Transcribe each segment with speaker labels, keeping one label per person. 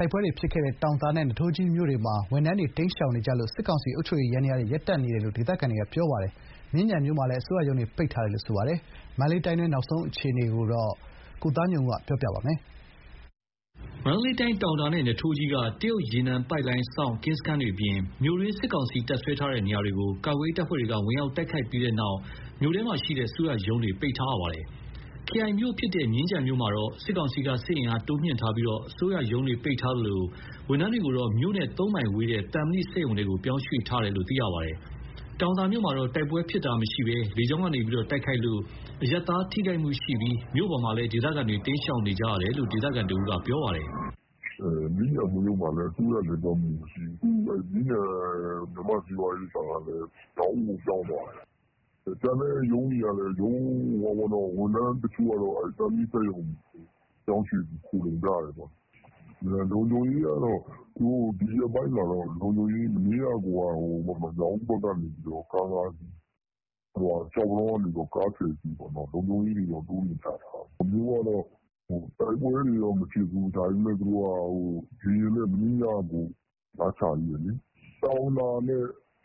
Speaker 1: တိုက်ပွဲတွေဖြစ်ခဲ့တဲ့တောင်သာနဲ့နထိုးကြီးမြို့တွေမှာဝန်ထမ်းတွေတိမ်းရှောင်နေကြလို့စစ်ကောင်စီအုပ်ချုပ်ရေးယန္တရားတွေရပ်တန့်နေတယ်လို့ဒေသခံတွေကပြောပါတယ်။မြင်းခြံမြို့မှာလည်းအစိုးရရုံးတွေပိတ်ထားတယ်လို့ဆိုပါတယ်။မန္တလေးတိုင်းတွင်းနောက်ဆုံးအခြေအနေကိုကိုသားညွန့်ဦးကပြောပြပါမယ်
Speaker 2: ။မန္တလေးတိုင်းတောင်တာနဲ့နထိုးကြီးကတရုတ်ရေနံပိုက်လိုင်းစောင့်ကင်းစခန်းတွေအပြင်မြို့ရင်းစစ်ကောင်စီတပ်ဆွဲထားတဲ့နေရာတွေကိုကာကွယ်တပ်ဖွဲ့တွေကဝင်ရောက်တိုက်ခိုက်ပြီးတဲ့နောက်မြို့ထဲမှာရှိတဲ့အစိုးရရုံးတွေပိတ်ထားရပါတယ်။ခရိုင်မြို့ဖြစ်တဲ့မြင်းခြံမြို့မှာတော့စစ်ကောင်စီကစစ်အင်အားတိုးမြှင့်ထားပြီးအစိုးရရုံးတွေပိတ်ထားသလိုဝန်ထမ်းတွေကိုတော့မြို့နဲ့3မိုင်ဝေးတဲ့တံမဏိစက်ရုံတွေကိုပြောင်းရွှေ့ထားတယ်လို့သိရပါတယ်။တောင်သာမြို့မှာတော့တိုက်ပွဲဖြစ်တာမရှိဘဲလေကြောင်းကနေတိုက်ခိုက်လို့အရပ်သားထိခိုက်မှုရှိပြီးမြို့ပေါ်မှာလည်းဒေသခံတွေတင်းရှောင်နေကြရတယ်လို့ဒေသခံတို့ကပြောပါတယ်
Speaker 3: ။မြင်းခြံမြို့မှာလည်းအစိုးရလက်တော်မှုမရှိဘူး။မြင်းခြံဓမ္မစီဝါရေးဆောင်ကလည်းတောင်းကိုကြောင်းသွားတယ်။ကျန်တဲ့ရုံးတွေကလည်းရုံးဝန်ထမ်းတချို့ကတော့တံမဏိစက်ရုံပြောင်းရွှေ့ပြီးခိုလုံကြတယ်ပေါ့။လုံခြုံရေးကတော့ဒီရက်ပိုင်းမှာတော့လုံခြုံရေးမနေ့ကကိုကမြောက်ဦးဘက်ကနေပြီးတော့ကား၅စီးကျောက်ပန်းကနေကား10စီးပေါ့နော်လုံခြုံရေးတွေတော့တိုးနေကြတာ။မြို့ကတော့တိုက်ပွဲတွေတော့မဖြစ်ဘူးဒါပေမဲ့သူတို့ကရေနဲ့မင်းညကိုလာချရည်လေတောင်တာနဲ့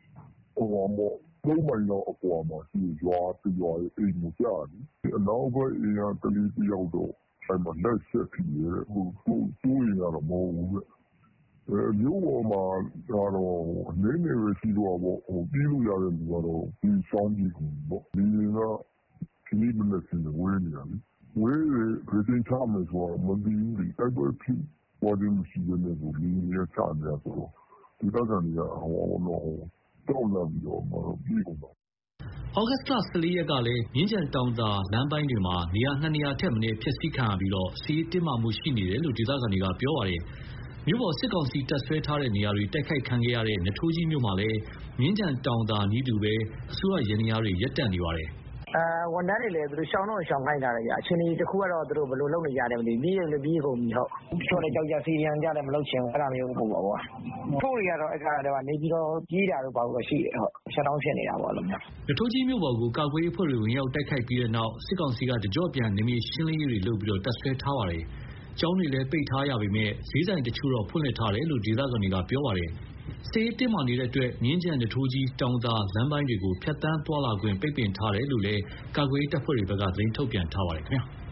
Speaker 3: 3မိုင်လောက်အကွာမှာရှိရွာတရွာရဲ့အိမ်ကိုကြာတယ်အနောက်ဘက်အိမ်ကကလေးတယောက်တော့အဲ့မှာလက်ဆက်ပြီးရဲ့စိုးရင်ကတော့မဟုတ်ဘူးမြို့ပေါ်မှာကတော့အနေနဲ့ပဲရှိတော့ပေါ့ပြီးလို့ရတဲ့လူကတော့ဒီဆောင်ကြီးပေါ့ဒီကခဏမနဲ့ဆင်းဝဲနေရတယ်ဝဲရေတင်ချမယ်ဆိုတော့မပြီးဘူးဒီတိုက်ပွဲဖြစ်ပေါ်တယ်မရှိဘဲနဲ့ကိုဒီရချနေရဆိုတော့ဒီတော့ကနေတော့လာပြီးတော့ပြီးကုန်တော့
Speaker 2: ဩဂတ်စ်လ14ရက်ကလည်းမြင်းခြံတောင်သာလမ်းပိုင်းတွေမှာနေရာ2နေရာထက်မနည်းဖျက်ဆီးခံရပြီးစီးတင်းမာမှုရှိနေတယ်လို့ဒေသခံတွေကပြောပါတယ်။မြို့ပေါ်စစ်ကောင်စီတပ်ဆွဲထားတဲ့နေရာတွေတိုက်ခိုက်ခံခဲ့ရတဲ့နထိုးကြီးမြို့မှာလည်းမြင်းခြံတောင်သာနီးတူပဲအစိုးရရန်ရာတွေရပ်တန့်နေပါတယ်။
Speaker 4: ဝန်ထမ်းတွေလည်းသူတို့ရှောင်းတော့ရှောင်းခိုင်းတာလေအခြေအနေတစ်ခုကတော့သူတို့ဘယ်လိုလုပ်နေကြတယ်မသိဘူးပြီးရင်လည်းပြီးကုန်ပြီဟုတ်တချို့လည်းကြောက်ကြစီရန်ကြလည်းမလုပ်ချင်ဘူးအဲ့ဒါမျိုးပုံပါပေါ့ထို့တွေကတော့အဲ့ကနေပြီးတော့ပြေးတာတော့ဘာလို့ရှိတယ်ဟုတ်ရှက်တောင်းဖြစ်နေတာပေါ့လို့မျိုး
Speaker 2: နထိုးကြီးမြို့ပေါ်ကိုကာကွယ်ရေးအဖွဲ့တွေဝင်ရောက်တိုက်ခိုက်ပြီးတဲ့နောက်စစ်ကောင်စီကတကြော့ပြန်နေမြေရှင်းလင်းရေးတွေလုပ်ပြီးတပ်ဆွဲထားပါတယ်။ကျောင်းတွေလည်းပိတ်ထားရပေမဲ့ဈေးဆိုင်တချို့တော့ဖွင့်လှစ်ထားတယ်လို့ဒေသခံတွေကပြောပါတယ်။စစ်တင်းမာနေတဲ့အတွက်မြင်းခြံနထိုးကြီးတောင်သာလမ်းပိုင်းတွေကိုဖျက်ဆီးသွားလာခွင့်ပိတ်ပင်ထားတယ်လို့လည်းကာကွယ်ရေးတပ်ဖွဲ့တွေဘက်ကသတင်းထုတ်ပြန်ထားပါတယ်ခင်ဗျာ။